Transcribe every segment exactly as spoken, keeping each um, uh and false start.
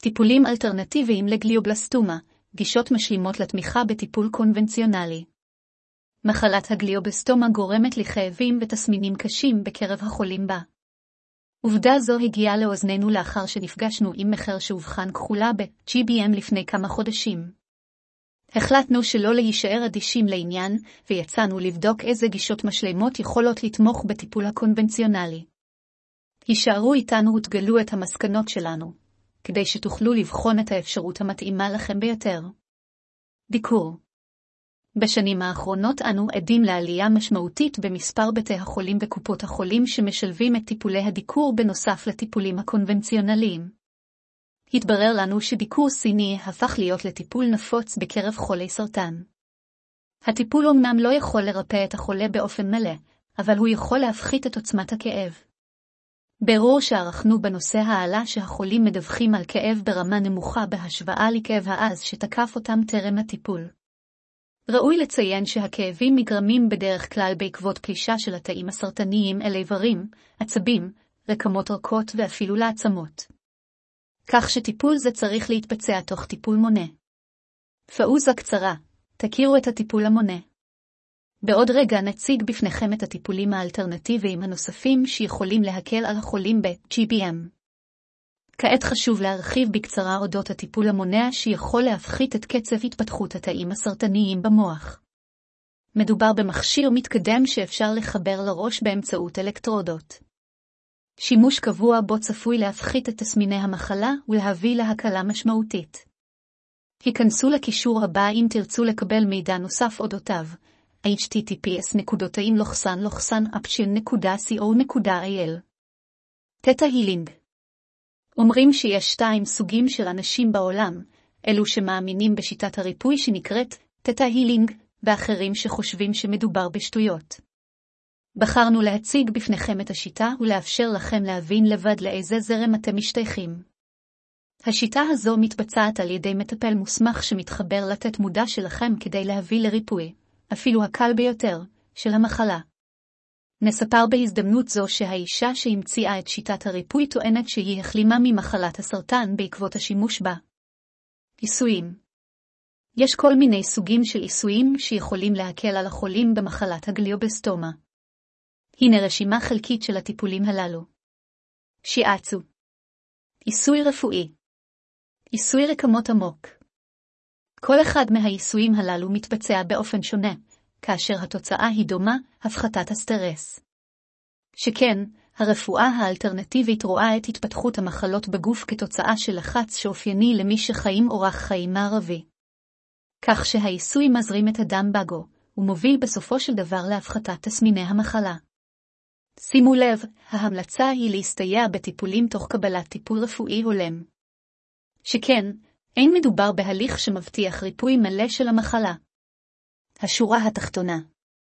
טיפולים אלטרנטיביים לגליובלסטומה, גישות משלימות לתמיכה בטיפול קונבנציונלי. מחלת הגליובלסטומה גורמת לכאבים ותסמינים קשים בקרב החולים בה. עובדה זו הגיעה לאוזנינו לאחר שנפגשנו עם מחר שאובחן כחולה ב-ג'י בי אם לפני כמה חודשים. החלטנו שלא להישאר אדישים לעניין, ויצאנו לבדוק איזה גישות משלימות יכולות לתמוך בטיפול הקונבנציונלי. הישארו איתנו ותגלו את המסקנות שלנו, כדי שתוכלו לבחון את האפשרות המתאימה לכם ביותר. דיקור. בשנים האחרונות אנו עדים לעלייה משמעותית במספר בתי החולים וקופות החולים שמשלבים את טיפולי הדיקור בנוסף לטיפולים הקונבנציונליים. התברר לנו שדיקור סיני הפך להיות לטיפול נפוץ בקרב חולי סרטן. הטיפול אומנם לא יכול לרפא את החולה באופן מלא, אבל הוא יכול להפחית את עוצמת הכאב. בירור שערכנו בנושא העלה שהחולים מדווחים על כאב ברמה נמוכה בהשוואה לכאב העז שתקף אותם טרם הטיפול. ראוי לציין שהכאבים נגרמים בדרך כלל בעקבות פלישה של התאים הסרטניים אל איברים, עצבים, רקמות רכות ואפילו לעצמות. כך שטיפול זה צריך להתבצע תוך טיפול מונה. פאוזה קצרה, תכירו את הטיפול המונה. בעוד רגע נציג בפניכם את הטיפולים האלטרנטיביים הנוספים שיכולים להקל על החולים ב-ג'י בי אם. כעת חשוב להרחיב בקצרה אודות הטיפול המונע שיכול להפחית את קצב התפתחות התאים הסרטניים במוח. מדובר במכשיר מתקדם שאפשר לחבר לראש באמצעות אלקטרודות. שימוש קבוע בו צפוי להפחית את תסמיני המחלה ולהביא להקלה משמעותית. היכנסו לקישור הבא אם תרצו לקבל מידע נוסף אודותיו, אייץ' טי טי פי אס נקודתיים לוחסן לוחסן אפשין נקודה סי או נקודה איי אל. תטא הילינג. אומרים שיש שתיים סוגים של אנשים בעולם, אלו שמאמינים בשיטת הריפוי שנקראת תטא הילינג, ואחרים שחושבים שמדובר בשטויות. בחרנו להציג בפניכם את השיטה ולאפשר לכם להבין לבד לאיזה זרם אתם משתייכים. השיטה הזו מתבצעת על ידי מטפל מוסמך שמתחבר לתת מודע שלכם כדי להביא לריפוי, אפילו הקל ביותר, של המחלה. נספר בהזדמנות זו שהאישה שהמציאה את שיטת הריפוי טוענת שהיא החלימה ממחלת הסרטן בעקבות השימוש בה. עיסויים. יש כל מיני סוגים של עיסויים שיכולים להקל על החולים במחלת הגליובלסטומה. הנה רשימה חלקית של הטיפולים הללו. שיאצו. עיסוי רפואי. עיסוי רקמות עמוק. כל אחד מהעיסויים הללו מתבצע באופן שונה, כאשר התוצאה היא דומה, הפחתת הסטרס. שכן, הרפואה האלטרנטיבית רואה את התפתחות המחלות בגוף כתוצאה של לחץ שאופייני למי שחיים אורח חיים מערבי. כך שהעיסוי מזרים את הדם בגו, ומוביל בסופו של דבר להפחתת תסמיני המחלה. שימו לב, ההמלצה היא להסתייע בטיפולים תוך קבלת טיפול רפואי הולם. שכן, אין מדובר בהליך שמבטיח ריפוי מלא של המחלה. השורה התחתונה.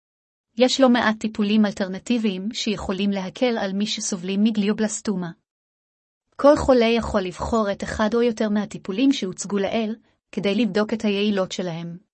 יש לא מעט טיפולים אלטרנטיביים שיכולים להקל על מי שסובלים מגליובלסטומה. כל חולה יכול לבחור את אחד או יותר מהטיפולים שהוצגו לאל, כדי לבדוק את היעילות שלהם.